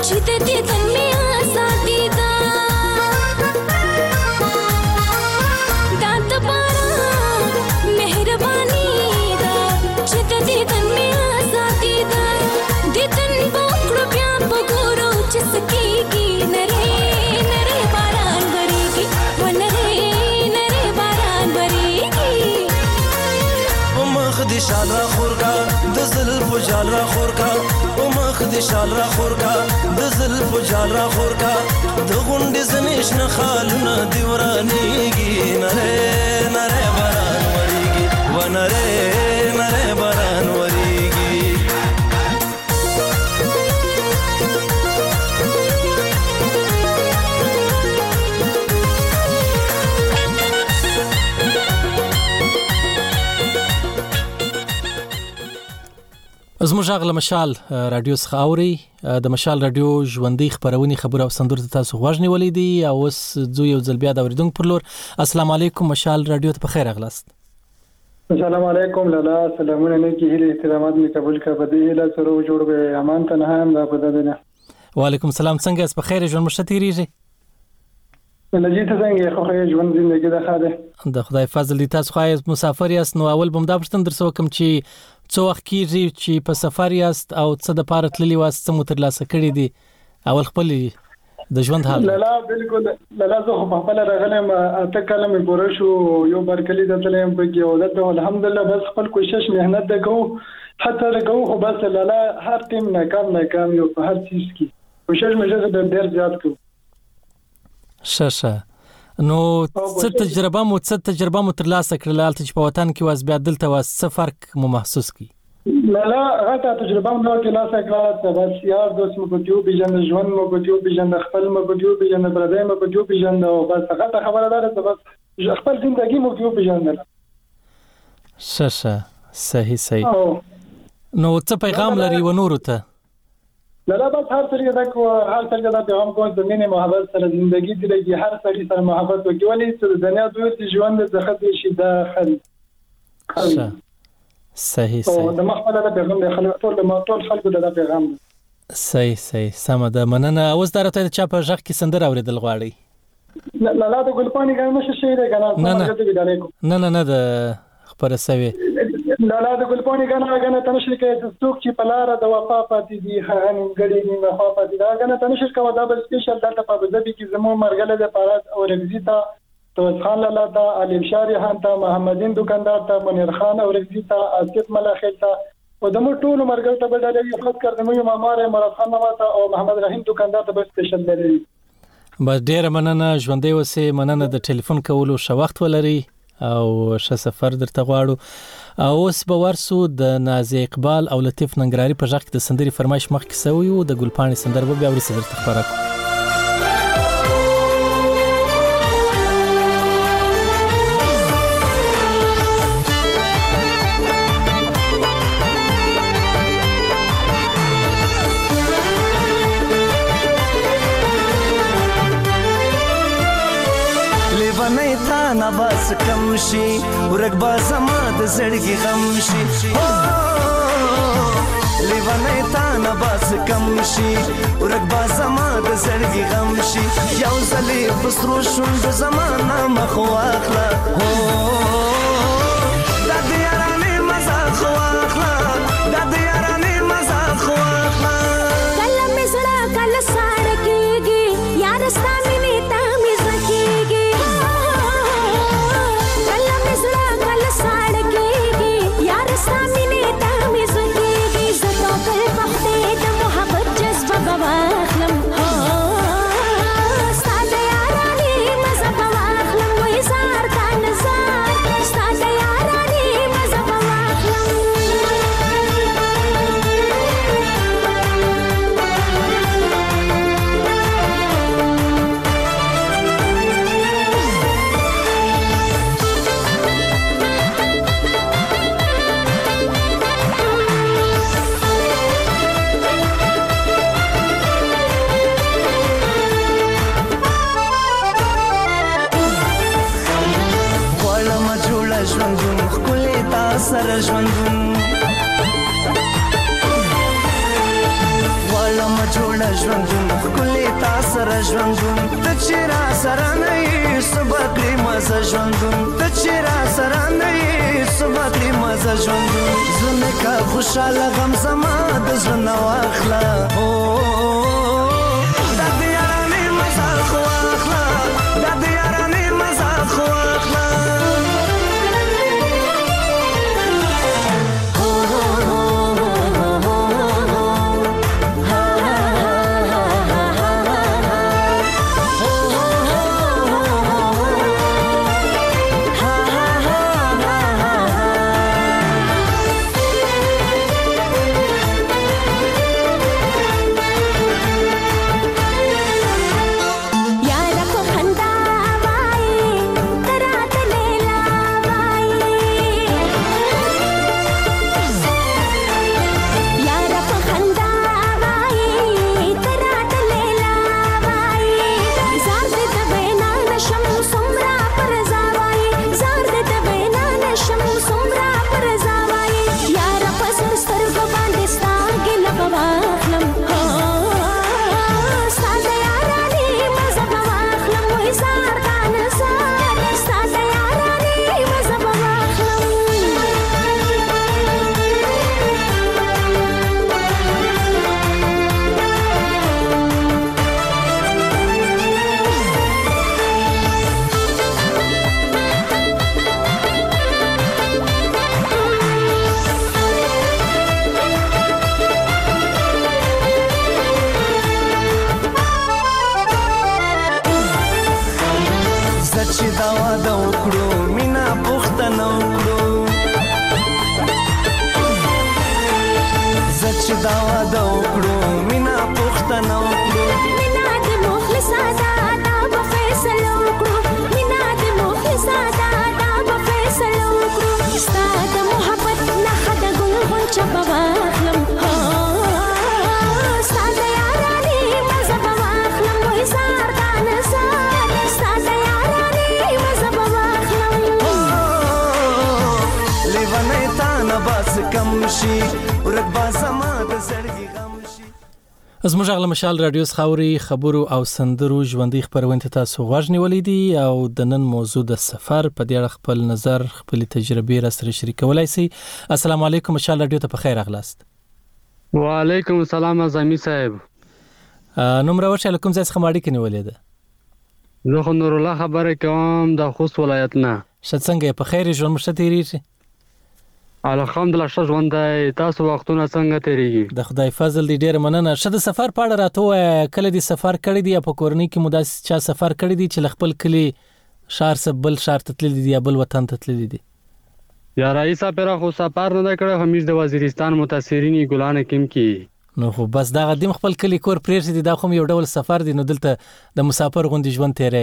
چې د دې تن مې آزادي ده دا د باران مهرباني ده چې د دې تن مې آزادي ده د تن په کړو بیا په ګورو چې سکیږي نری نری باران وریږي و نری نری باران وریږي مخ دې شال را خورکا د زلف جال را خورکا مخ دې شال را خورکا د زلف جال را خورکا د غونډې زنیش نه خالونه دی ورانېږي نری نری باران وریږي و نری نری باران وریږي زموږ غل مشال رادیو څخه اوري د مشال رادیو ژوندۍ خبرونه خبر او سندور ته تاسو غوښنی ولیدي او اوس زو یو ځل بیا د اوریدونکو پر لور السلام علیکم مشال رادیو ته بخیر اغلاست السلام علیکم لالا سلامونه نه کی هله احترامات می قبول کا بده له سره جوړ به امان ته نه هم دا بده نه وعلیکم السلام څنګه اس بخیر ژوند مشتریږي لږی ته څنګه خو خیر ژوند زندگی ده خاله د خدای فضل دي تاسو خو مسافر یاست نو اول بم دا پرستن در سو کوم چې څو وخت کیږي چې په سفر یاست او څه د پاره تللی واسط څه متر لاسه کړی دي اول خپل د ژوند حال لالا بالکل لالا زه په خپل راغلم اته کلمې پوره شو یو برکلی د تلم بګي او د الحمدلله بس خپل کوشش مهنت وکاو حتی لګو خو بس لالا هر ټیم ناکام ناکام یو په هر چیز کې کوشش مې زه ډېر زیات کوم شاشه نو څه تجربه مو څه تجربه مو تر لاسه کړل چې په وطن کې واس بیا دلته واس څه فرق مو محسوس کی لالا غته تجربه مو تر لاسه کړل بس یار دوست مو کوتیو بجن ژوند مو کوتیو بجن خپل مو کوتیو بجن برادر مو کوتیو بجن او بس غته خبره ده بس خپل ژوندۍ مو کوتیو بجن شاشه صحیح صحیح نو څه پیغام لري و نور ته لالا بس هر څه دا کو هر څه دا پیغام کوم د مینې محبت سره ژوندۍ دی لګي هر څه سره محبت وکړي ولې چې د دنیا دوی ته ژوند د خدای شي دا خل صحیح صحیح او د مخبله د پیغام د خلک ټول ما ټول خلکو دا پیغام صحیح صحیح سم ده مننه اوس درته چا په ځخ کې سندر اوریدل غواړي لالا د ګلپانی ګان مشه شي دا کنه نه نه نه د خبره سوي لالا د ګلپانی غانا غانا تنشر کې د څوک چې په لار د وفا پاتې دي هغه نیمګړی نیمه وفا پاتې دا غانا تنشر کوم دا بل سپیشل دلته په بزبي کې زمو مرګله د پارات او رغزیتا توس خان لالا دا علیم شاری خان ته محمدین دکاندار ته منیر خان او رغزیتا اسد ملخیل ته او د مو ټول مرګل ته بدلې یو خاص کړم یو مامار مراد خان نواته او محمد رحیم دکاندار ته بل سپیشل لري بس ډیر مننه ژوندۍ وسه مننه د ټلیفون کولو شو وخت ولري او ښه سفر درته غواړو اوس به ورسو د نازي اقبال او لطیف ننګراری په ځخ کې د سندري فرمایش مخ کې سوی او د ګلپانی سندر به بیا ورسره درته خبره کوم نه بس کم شي ورګ با زما د زړګي غم شي لیوانه تا نه بس کم شي ورګ با زما د زړګي غم شي یو ځلې بسرو شوند زمانہ مخ واخلا هو د دې یارانه مزه خو واخلا د دې یارانه مزه خو واخلا کله مې زړه کله ساړ کېږي یار ستامي نیتا مې زکیږي سره ژوندون والا ما جوړه ژوندون ښکلې تا سره ژوندون ته چې را سره نه یې څه به کړې مزه ژوندون ته چې را سره نه یې څه به کړې مزه ژوندون زه مې که خوشحاله غم زما د زړه نه واخله دا د یارانې مزه خو واخله دا د یارانې مزه خو واخله زموږ غل مشال رادیو خاوري خبرو او سندرو ژوندۍ خبرونه ته تاسو غوښ نیولې دي او د نن موضوع د سفر په اړه خپل نظر خپل تجربه را سره شریکولای شئ. السلام علیکم مشال رادیو ته په خیر اغلاست. وعلیکم السلام اعظمي صاحب. نومره ورشه کوم ځای څخه ماړی کنيولې ده؟ زه خو نور الله خبره کوم د خوست ولایت نه. شڅنګ په خیر ژوند مشته تیریږي؟ الحمدلله ښه ژوند دی. تاسو وختونه څنګه تیریږي؟ د خدای فضل دی ډیر مننه. شه د سفر په اړه راته کله دی سفر کړی دی په کورنۍ کې مو داسې چا سفر کړی دی چې خپل کلی شهر سبل شهر تتللی دی یا بل وطن تتللی دی؟ یا رئیس اپرا خو سفر نه کړی، همیش د وزیرستان متاثرین ګلان کیم کی نو خو بس دا غدیم خپل کلی کور پرېږدي دی. دا خو یو ډول سفر دی نو دلته د مسافر غوندې ژوند تیرې.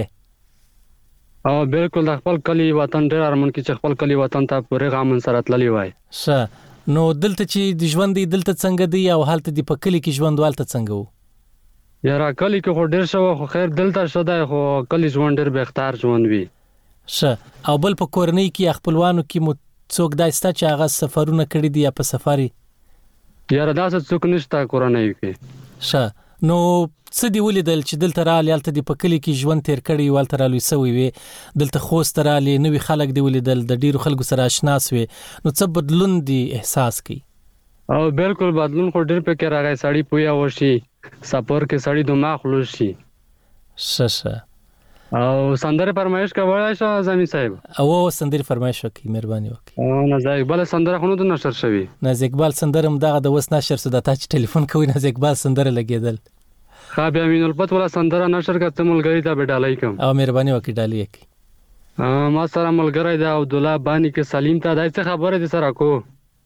او بالکل د خپل کلی وطن ډیر ارمان کې چې خپل کلی وطن ته پورې غامن سره تللی وای. ښه نو دلته چې د ژوند دی دلته څنګه دی او حالت دی په کلی کې ژوند والته څنګه وو؟ یاره کلی کې خو ډیر شو خو خیر دلته شوه خو کلی ژوند ډیر به اختیار ژوند وی. ښه او بل په کورنۍ کې خپلوانو کې مو څوک داسته چې هغه سفرونه کړی دی یا په سفاري؟ یاره داسې څوک نشته کورنۍ کې. ښه نو څه دی ولیدل چې دلته رالی هلته دی په کلی کې ژوند تیر کړی والته رالوی سوی وي دلته خوست رالی نوی خلک دی ولیدل د ډیرو خلکو سره آشنا سوی نو څه بدلون دی احساس کی؟ او بالکل بدلون خو ډیر پکې راغی. سړی پویا وشي سفر کې سړی دماغ خلوص شي. ښه ښه او سندره فرمایش کولای شو اعظمي صاحب؟ او سندره فرمایش وکي مهرباني وکي. او نازک اقبال سندره خونو د نشر شوی. نازک اقبال سندره هم دغه د وس نشر سو د تاچ ټلیفون کوي نازک اقبال سندره لګیدل. خا بیا مين الفت ولا سندره نشر کته ملګری ته بډالای کوم. او مهرباني وکي ډالۍ کی. ما سره ملګری دا عبد الله بانی کې سلیم ته دایته خبره دي سره کو.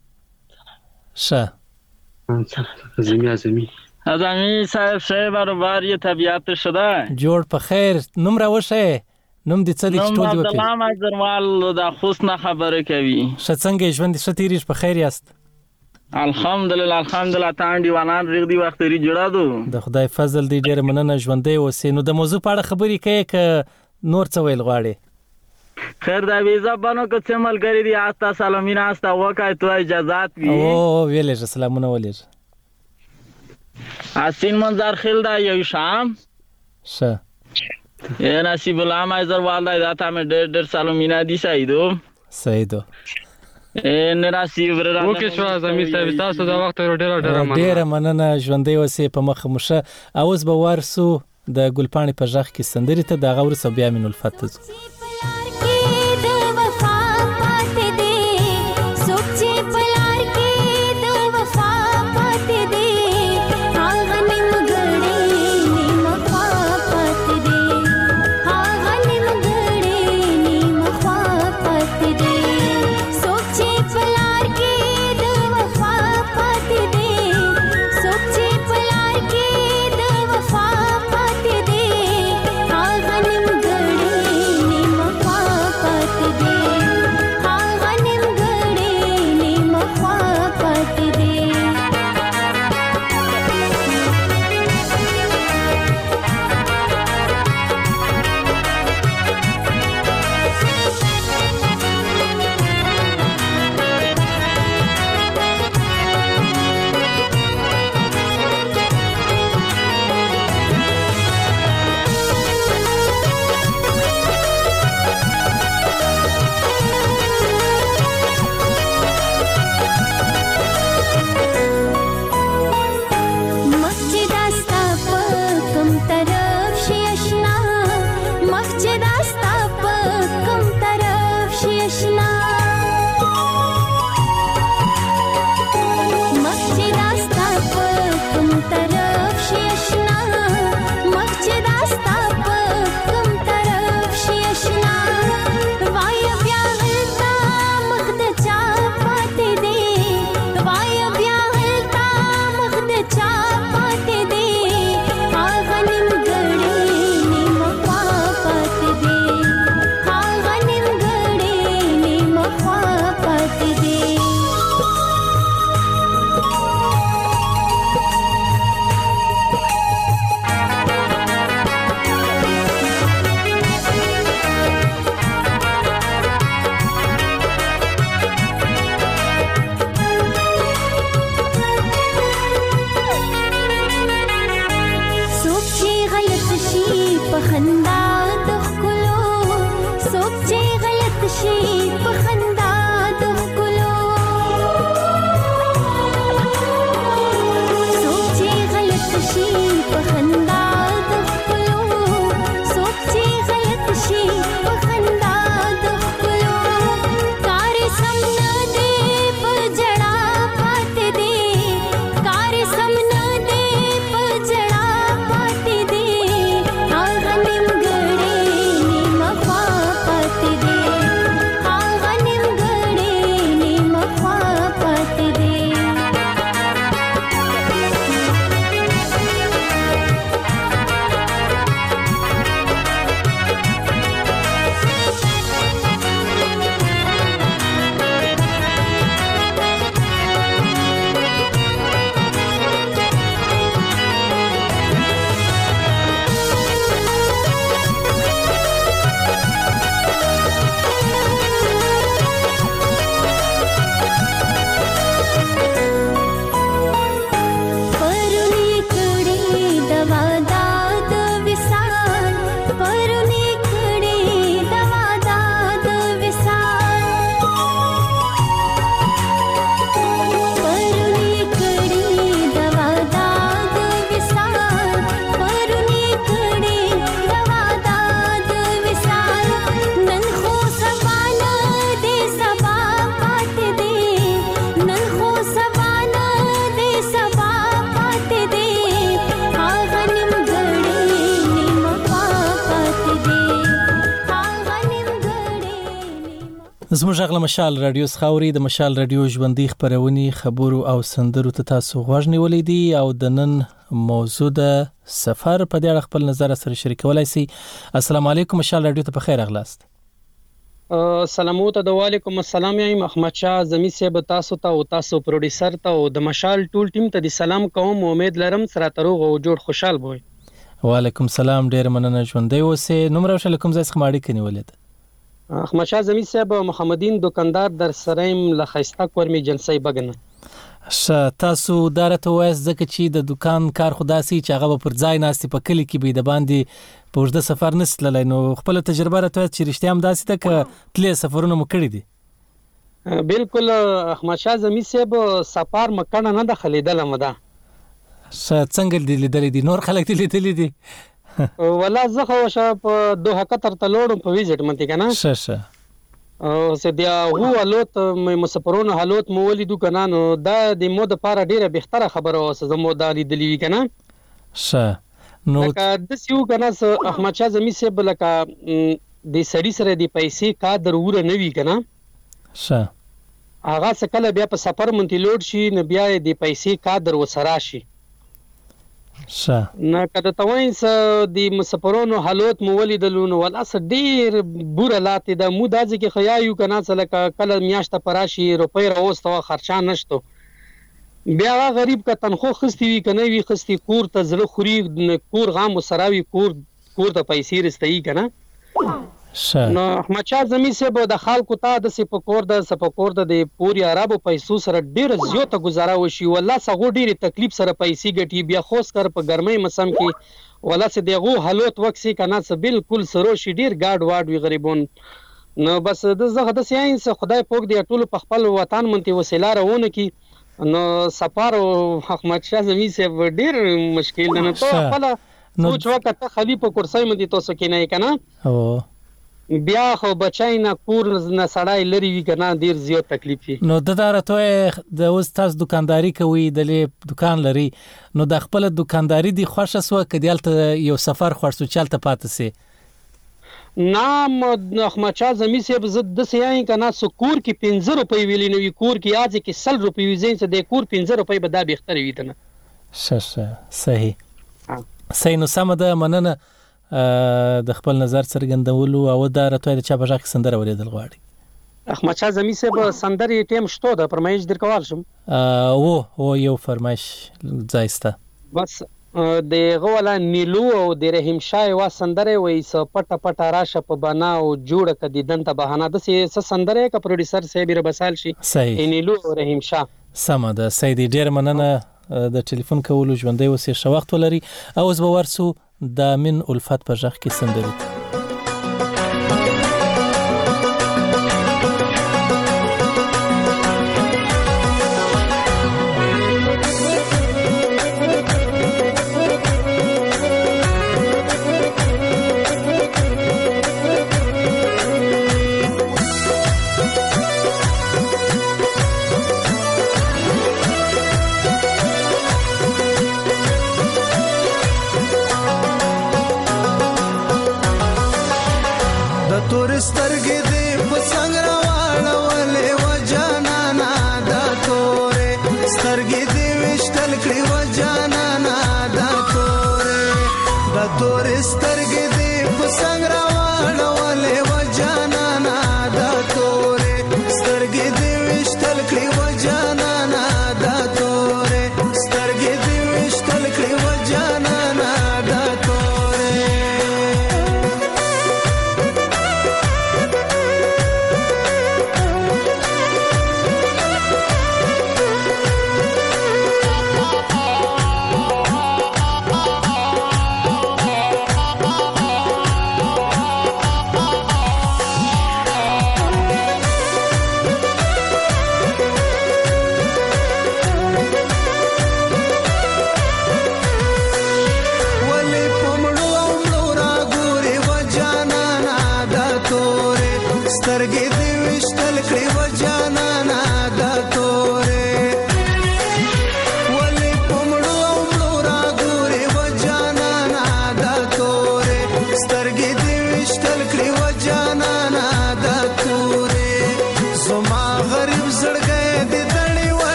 ښه اعظمي اعظمي اعظمي صاحب صاحب برابر یه طبیعت شده جوړ په خیر. نوم را وشه نوم دې څه دې ټول دی وکي؟ نوم عبدالله مجرمال د خوست نه خبره کوي. ښه څنګه ژوند دې ښه تیریږي په خیر یاست؟ الحمدلله الحمدلله تان دیوانان ریغ دی وخت ری جوړا دو د خدای فضل دی ډیر مننه ژوندې اوسې. نو د موضوع په اړه خبرې کوي ک نور څه ویل غواړي؟ خیر دا ویزا بانو که څه ملګری دی آستا سلامین آستا وکای تو اجازهات وی او ویلې سلامونه ولې حسین منظر خیل دا یو شام شه یه نصیب الله مایزر والده دا تا من ډېر ډېر سالو مینا دي سایدو سایدو نه نصیب را اوکې شو زمي صاحب تاسو دا وخت ډېر ډېر مننه ډېر مننه ژوندۍ اوسې په مخه مشه اوس به ورسو د ګلپاڼې په ژغ کې سندرې ته د غور سبیا من الفت ته زموږ غل مشال رادیو سخاوري د مشال رادیو ژوندۍ خبرونې خبرو او سندرو ته تاسو غوږ نیولې دي او د نن موضوع د سفر په اړه خپل نظر سره شریکولای شئ. السلام علیکم مشال رادیو ته په خیر اغلاست. سلاموت د وعلیکم السلام یم احمد شاه زمي صاحب تاسو ته او تاسو پروډوسر ته او د مشال ټول ټیم ته د سلام کوم. امید لرم سره تروغ او جوړ خوشحال وي. وعلیکم السلام ډیر مننه ژوندۍ اوسې. نوم راوښل کوم ځای څخه ماړی کني ولید احمد شاه زمي صاحب محمدین دکاندار در سرایم لخيستا کورمي جنسي بغنه. ش تاسو دارته وایس ځکه چې د دکان کار خداسي چې هغه پر ځای ناستي په کلی کې به د باندې په ورده سفر نسللای نو خپل تجربه راته چې رښتیا هم داسې ده ک تلې سفرونه مو کړی دي بالکل احمد شاه زمي صاحب سفر مکنه نه دخلیدل مده ش څنګه دي لیدل دي نور خلک دي لیدل دي ولا زه خو شه په دوه قطر ته لوړم په ویزټ منته کنه ش ش او سدیا هو حالت مسافرونو حالت مو ولیدو کنه نو دا د مو د پاره ډیره بهتره خبره اوسه زمو د لیدلی وی کنه ش نو لکه د سیو کنه احمد شاه زمي صاحب لکه د سړی سره د پیسې قادر وره نه وی کنه ش هغه سکه بیا په سفر مونږ لوډ شي نه بیا د پیسې قادر وسرا شي ش نه کده توینس د مسافرونو حالت مو ولیدلو نو ولا ډیر بوره لاته د مو دازې کې خیایو کنه سره کله میاشت پراشي روپۍ راوستو خرچا نشته بیا غریب کا تنخو خستی وی کنه وی خستی کور ته زړه خوري کور غام وسراوي کور کور ته پیسې رستئی کنه نو احمد شاه زمي صاحب د خلکو ته د سپکور د سپکور د پوری عربو پیسو سره ډیر زیاته گزاره وشي ولا سغو ډیر تکلیف سره پیسې ګټي بیا خوش کر په ګرمۍ مسم کې ولا سه دغه حالت وکسي کنه سه بالکل سرو شي ډیر ګاډ واډ وی غریبون نو بس د زغه د ساينس خدای پوک دی ټول په خپل وطن منته وسیله راونه کی نو سفر احمد شاه زمي صاحب ډیر مشکل نه ته خپل سوچ وکړه خلیفہ کرسي مدي تاسو کې نه کنه او بیا خو بچای نه کور نه سړای لري وی کنه ډیر زیات تکلیف وي نو د دارته د اوس تاسو دکانداری کوي د دکان لري نو د خپل دکانداری دی خوښه سو کډیالته یو سفر خورسو چلته پاتې سي نام احمد شاه زمي صاحب زد د سیاي کنه سکور کې پنځه روپۍ ویلی نو کور کې اځ کې سل روپۍ وزین څه د کور پنځه روپۍ به دا بهتر وي تنه ش صحیح صحیح نو سم ده مننه د خپل نظر څرګندولو او د راته د چا بجاک سندره ولیدل غواړي احمد شاه زمي صاحب سندري ټیم شته د فرمایش در کول شم او او یو فرمایش ځایسته بس د غولا نیلو او د رحیم شاه وا سندره وای س پټ پټ راشه په بنا او جوړ ک د دنت بهانه د س سندره ک پروډوسر صاحب ربسال شي نیلو او رحیم شاه سم ده سیدی ډیر مننه د ټلیفون کولو ژوندۍ وسه شو وخت ولري او زه ورسو د من الفت په ځخ کې سندري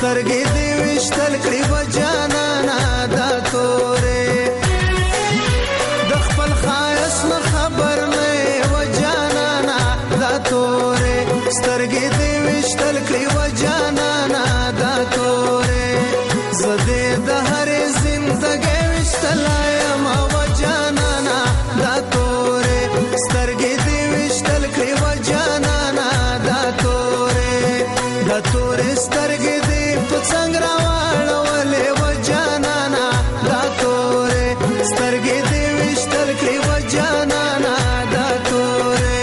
سترګې دې وشتل کړې و جانانا دا تورې د خپل خایس نه خبر نه و جانانا دا تورې سترګې دې وشتل کړې و جانانا دا تورې زدې د هرې زندګۍ وشتلایم و جانانا دا تورې سترګې دې وشتل کړې و جانانا دا تورې دا تورې سترګې دې په څنګ راواړولې و جانانا دا تورې سترګې دې وشتل کړې و جانانا دا تورې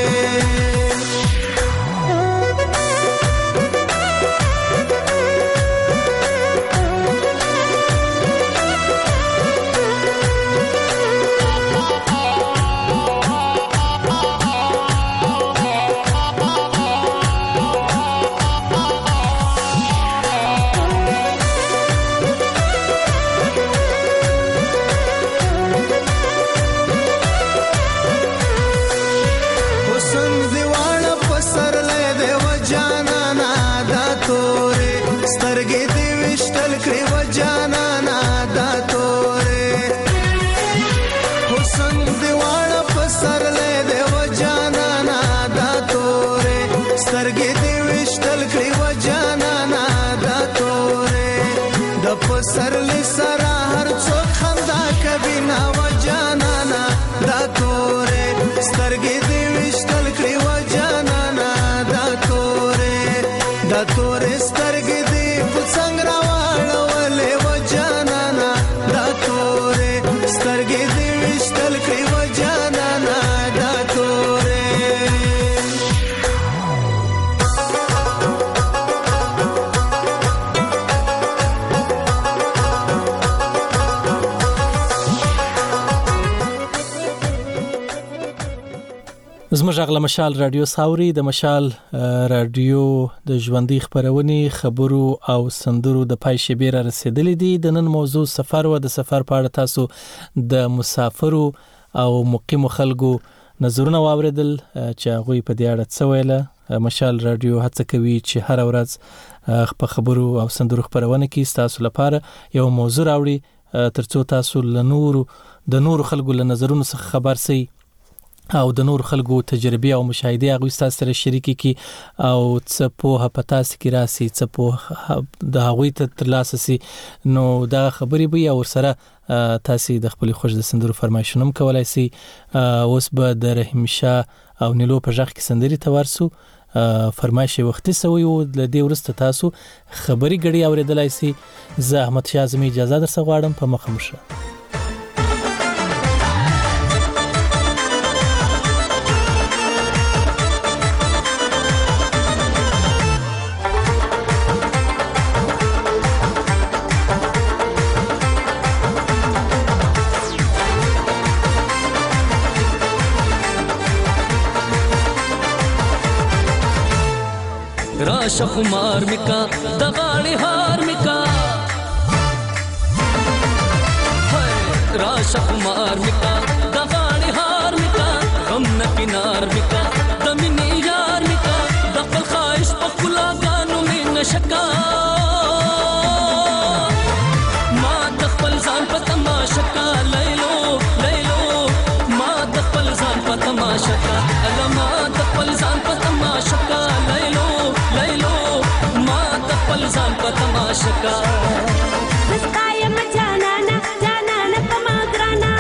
حسن دیوانه پسر لې دی و جانانا دا تورې سترګې دې وشتل کړې و جانانا دا تورې حسن دیوانه پسر لې دی و جانانا دا تورې سترګې دې وشتل کړې و جانانا دا تورې د پسر لې سره هر څوک خندا کوي نا و جانانا دا تورې سترګې دې وشتل کړې و جانانا دا تورې دا تورې سترګې دې په څنګ راواړولې و جانانا دا تورې سترګې دې وشتل کړې و جانانا دا تورې زموږ غږ له مشال رادیو ساوري د مشال رادیو د ژوندۍ خبرونې خبرو او سندرو د پای شبیر رسیدلې دي د نن موضوع سفر و د سفر په اړه تاسو د مسافرو او مقیمو خلکو نظرونه واوریدل چې هغه په دې اړه څه ویل مشال رادیو هڅه کوي چې هر ورځ په خبرو او سندرو خبرونه کې تاسو لپاره یو موضوع راوړي ترڅو تاسو له نورو د نورو خلکو له نظرونو څخه خبر سئ او د نور خلکو تجربه او مشاهده هغه تاسو سره شریکي کی او څه په پتا سکی راسي څه په د هغه ته ترلاسه سي نو دا خبري به او سره تاسو د خپل خوښ د سندرو فرمایشونه کولای سي اوس به د رحیم شاه او نیلو په ځخ کې سندري تورسو فرمایش وختي سوي او د دې ورسته تاسو خبري غړي اوریدلای سي زه احمد شاه زمي اجازه درڅ غواړم په مخه مشه राशा कुमार मिका दगाड़ी हार मिका राशा कुमार मिका दगाड़ी हार मिका गम न किनार मिका दमिनी यार मिका दखल ख्वाहिश पकुला गानों में नशका माँ दखल जान पर तमाशा का लैलो लैलो माँ दखल जान पर तमाशा का अलमा दखल जान पर तमाशा का लैलो लैलो माँ दखल जान पर तमाशा का बस कायम जाना ना जाना ना पमागराना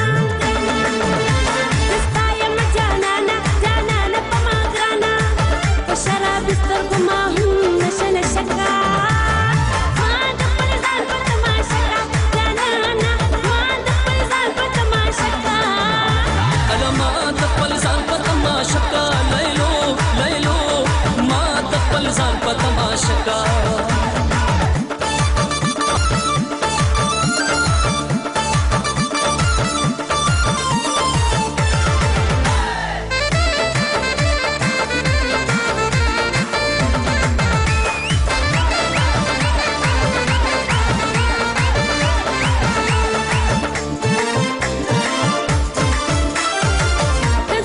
बस कायम जाना ना जाना ना पमागराना वो शराब बिस्तर को माहूं नशा नशा का माँ दखल जान पर तमाशा का जाना ना माँ दखल जान पर तमाशा का अलमा दखल जान पर तमाशा का लैलो लैलो माँ दखल जान पर तमाशा का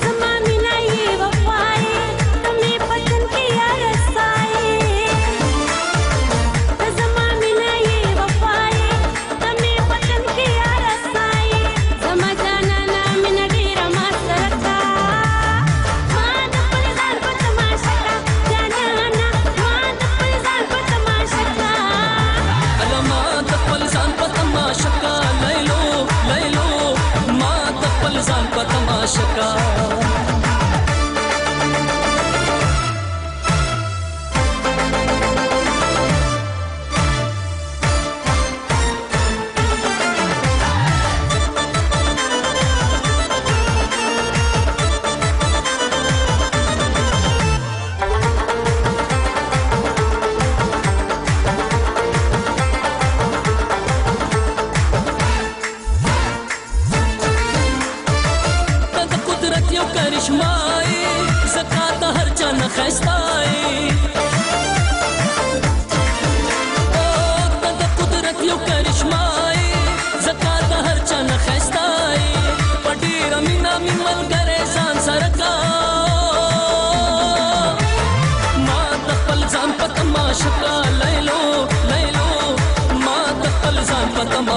जमाना ये वफाए तुम्हें पसंद किया रसाए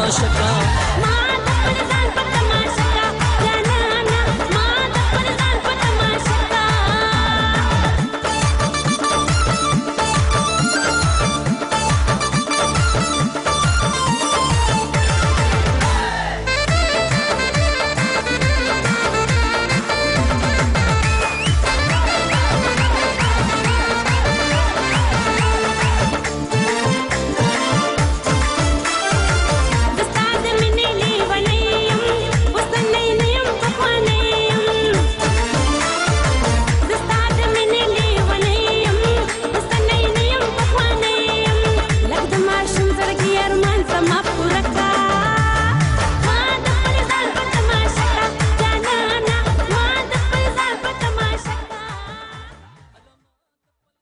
تماشا کا